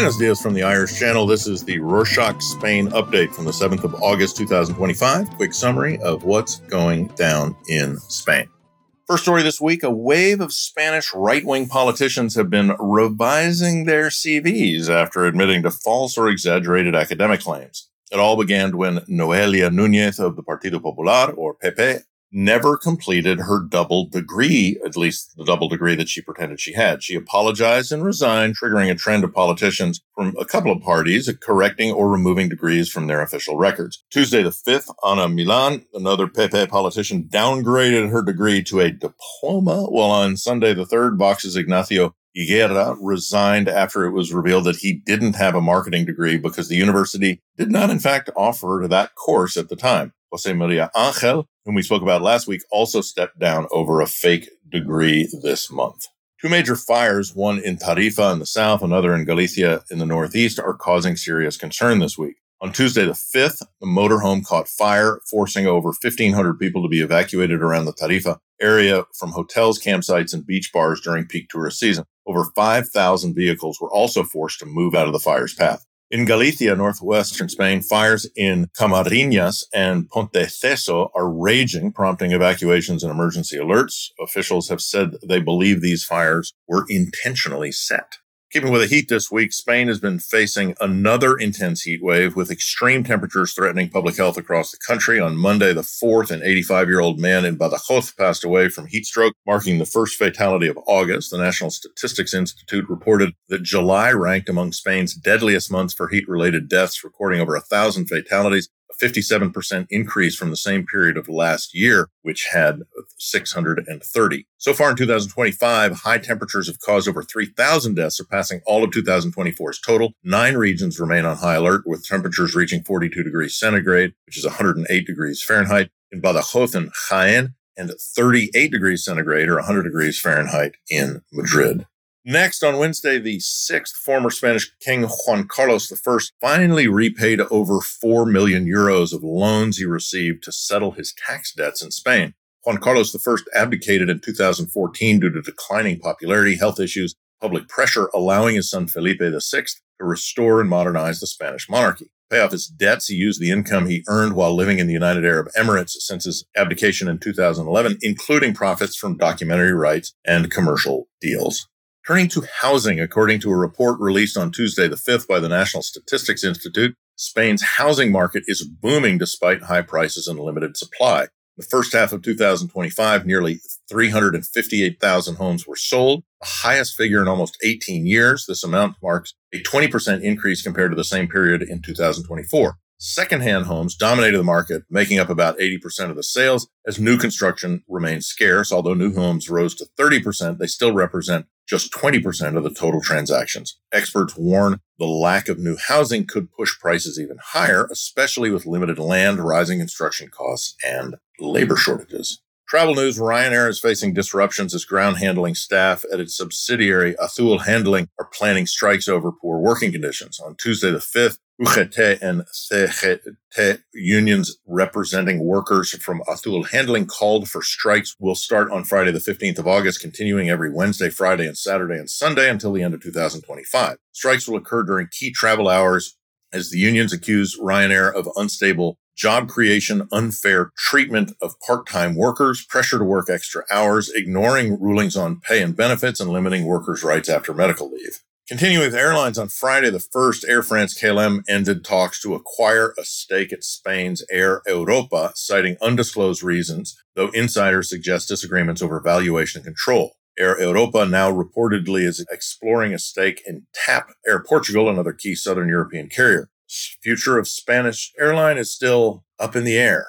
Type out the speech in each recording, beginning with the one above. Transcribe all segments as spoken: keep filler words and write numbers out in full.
Buenos dias from the Irish Channel. This is the Rorschach Spain update from the seventh of August, two thousand twenty-five. Quick summary of what's going down in Spain. First story this week, a wave of Spanish right-wing politicians have been revising their C Vs after admitting to false or exaggerated academic claims. It all began when Noelia Núñez of the Partido Popular, or P P, never completed her double degree, at least the double degree that she pretended she had. She apologized and resigned, triggering a trend of politicians from a couple of parties correcting or removing degrees from their official records. Tuesday the fifth, Ana Milán, another P P politician, downgraded her degree to a diploma, while on Sunday the third, Vox's Ignacio Higuera resigned after it was revealed that he didn't have a marketing degree because the university did not, in fact, offer that course at the time. José María Ángel, whom we spoke about last week, also stepped down over a fake degree this month. Two major fires, one in Tarifa in the south, another in Galicia in the northeast, are causing serious concern this week. On Tuesday the fifth, the motorhome caught fire, forcing over fifteen hundred people to be evacuated around the Tarifa area from hotels, campsites, and beach bars during peak tourist season. Over five thousand vehicles were also forced to move out of the fire's path. In Galicia, northwestern Spain, fires in Camariñas and Ponteceso are raging, prompting evacuations and emergency alerts. Officials have said they believe these fires were intentionally set. Keeping with the heat this week, Spain has been facing another intense heat wave with extreme temperatures threatening public health across the country. On Monday, the fourth, an eighty-five-year-old man in Badajoz passed away from heat stroke, marking the first fatality of August. The National Statistics Institute reported that July ranked among Spain's deadliest months for heat-related deaths, recording over one thousand fatalities, a fifty-seven percent increase from the same period of last year, which had six hundred thirty. So far in two thousand twenty-five, high temperatures have caused over three thousand deaths, surpassing all of two thousand twenty-four's total. Nine regions remain on high alert, with temperatures reaching forty-two degrees centigrade, which is one hundred eight degrees Fahrenheit, in Badajoz and Jaén, and thirty-eight degrees centigrade, or one hundred degrees Fahrenheit, in Madrid. Next, on Wednesday the sixth, former Spanish King Juan Carlos the First finally repaid over four million euros of loans he received to settle his tax debts in Spain. Juan Carlos the First abdicated in two thousand fourteen due to declining popularity, health issues, public pressure, allowing his son Felipe the Sixth to restore and modernize the Spanish monarchy. To pay off his debts, he used the income he earned while living in the United Arab Emirates since his abdication in two thousand eleven, including profits from documentary rights and commercial deals. Turning to housing, according to a report released on Tuesday the fifth by the National Statistics Institute, Spain's housing market is booming despite high prices and limited supply. The first half of two thousand twenty-five, nearly three hundred fifty-eight thousand homes were sold, the highest figure in almost eighteen years. This amount marks a twenty percent increase compared to the same period in two thousand twenty-four. Secondhand homes dominated the market, making up about eighty percent of the sales, as new construction remained scarce. Although new homes rose to thirty percent, they still represent just twenty percent of the total transactions. Experts warn the lack of new housing could push prices even higher, especially with limited land, rising construction costs, and labor shortages. Travel news, Ryanair is facing disruptions as ground handling staff at its subsidiary Azul Handling are planning strikes over poor working conditions. On Tuesday the fifth, U G T and C G T unions representing workers from Azul Handling called for strikes will start on Friday the fifteenth of August, continuing every Wednesday, Friday, and Saturday and Sunday until the end of two thousand twenty-five. Strikes will occur during key travel hours as the unions accuse Ryanair of unstable job creation, unfair treatment of part-time workers, pressure to work extra hours, ignoring rulings on pay and benefits, and limiting workers' rights after medical leave. Continuing with airlines, on Friday the first, Air France-K L M ended talks to acquire a stake at Spain's Air Europa, citing undisclosed reasons, though insiders suggest disagreements over valuation and control. Air Europa now reportedly is exploring a stake in TAP Air Portugal, another key southern European carrier. Future of Spanish airline is still up in the air.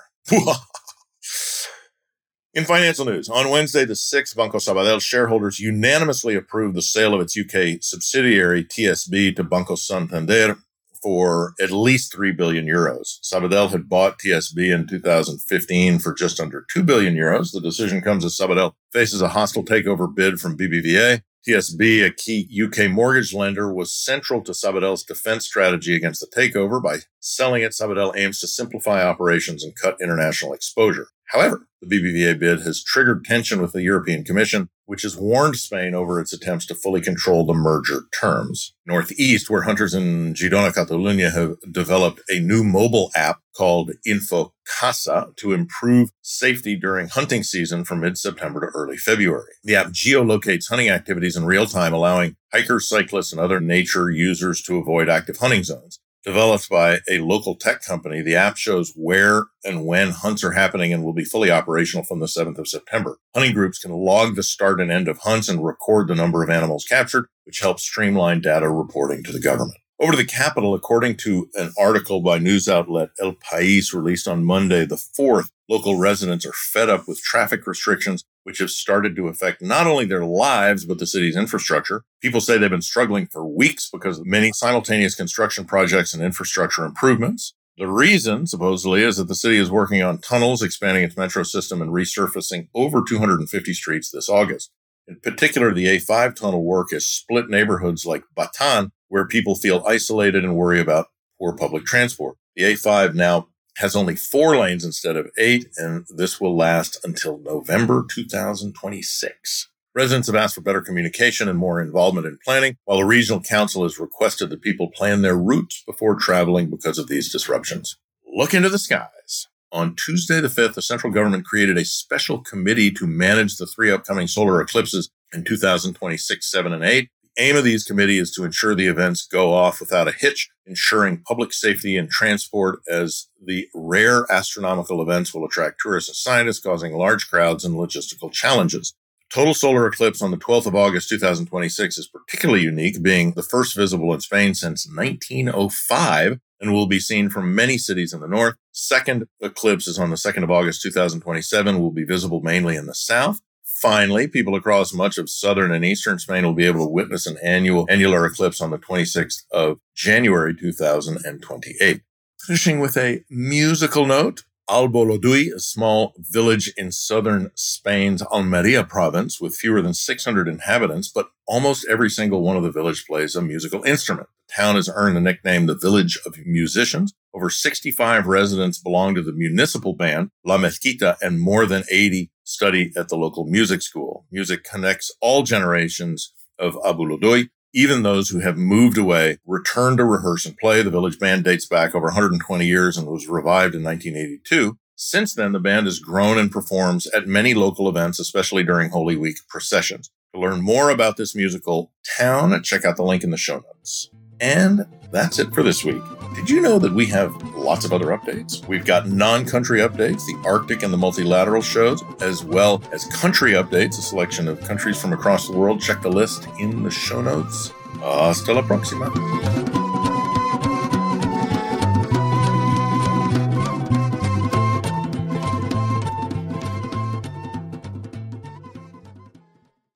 In financial news, on Wednesday the sixth, Banco Sabadell shareholders unanimously approved the sale of its U K subsidiary T S B to Banco Santander for at least three billion euros. Sabadell had bought T S B in two thousand fifteen for just under two billion euros. The decision comes as Sabadell faces a hostile takeover bid from B B V A. T S B, a key U K mortgage lender, was central to Sabadell's defense strategy against the takeover. By selling it, Sabadell aims to simplify operations and cut international exposure. However, the B B V A bid has triggered tension with the European Commission, which has warned Spain over its attempts to fully control the merger terms. Northeast, where hunters in Girona, Catalunya have developed a new mobile app called InfoCasa to improve safety during hunting season from mid-September to early February. The app geolocates hunting activities in real time, allowing hikers, cyclists, and other nature users to avoid active hunting zones. Developed by a local tech company, the app shows where and when hunts are happening and will be fully operational from the seventh of September. Hunting groups can log the start and end of hunts and record the number of animals captured, which helps streamline data reporting to the government. Over to the capital, according to an article by news outlet El País released on Monday the fourth, local residents are fed up with traffic restrictions, which have started to affect not only their lives, but the city's infrastructure. People say they've been struggling for weeks because of many simultaneous construction projects and infrastructure improvements. The reason, supposedly, is that the city is working on tunnels, expanding its metro system, and resurfacing over two hundred fifty streets this August. In particular, the A five tunnel work has split neighborhoods like Batan, where people feel isolated and worry about poor public transport. The A five now has only four lanes instead of eight, and this will last until November two thousand twenty-six. Residents have asked for better communication and more involvement in planning, while the regional council has requested that people plan their routes before traveling because of these disruptions. Look into the skies. On Tuesday the fifth, the central government created a special committee to manage the three upcoming solar eclipses in two thousand twenty-six, seven, and eight. The aim of these committees is to ensure the events go off without a hitch, ensuring public safety and transport, as the rare astronomical events will attract tourists and scientists, causing large crowds and logistical challenges. Total solar eclipse on the twelfth of August, two thousand twenty-six is particularly unique, being the first visible in Spain since nineteen oh five and will be seen from many cities in the north. Second eclipse is on the second of August, two thousand twenty-seven, will be visible mainly in the south. Finally, people across much of southern and eastern Spain will be able to witness an annual annular eclipse on the twenty-sixth of January, two thousand twenty-eight. Finishing with a musical note, Albolodui, a small village in southern Spain's Almeria province with fewer than six hundred inhabitants, but almost every single one of the village plays a musical instrument. The town has earned the nickname the Village of Musicians. Over sixty-five residents belong to the municipal band, La Mezquita, and more than eighty study at the local music school. Music connects all generations of Albolodui. Even those who have moved away return to rehearse and play. The village band dates back over one hundred twenty years and was revived in nineteen eighty-two. Since then, the band has grown and performs at many local events, especially during Holy Week processions. To learn more about this musical town, check out the link in the show notes. And that's it for this week. Did you know that we have lots of other updates? We've got non-country updates, the Arctic and the multilateral shows, as well as country updates, a selection of countries from across the world. Check the list in the show notes. Hasta la próxima.